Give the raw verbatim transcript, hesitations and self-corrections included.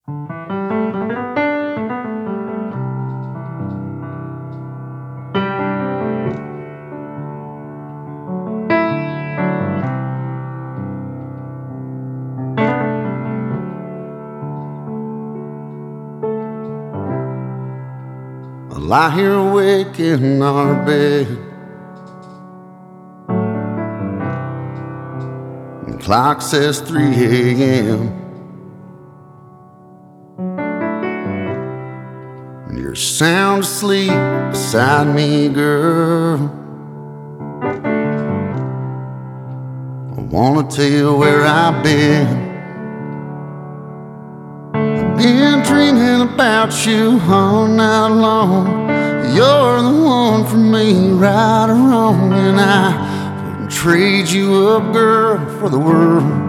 I lie here awake in our bed, and the clock says three a.m. and you're sound asleep beside me, girl. I wanna tell you where I've been. Been dreaming about you all night long. You're the one for me, right or wrong, and I wouldn't trade you up, girl, for the world.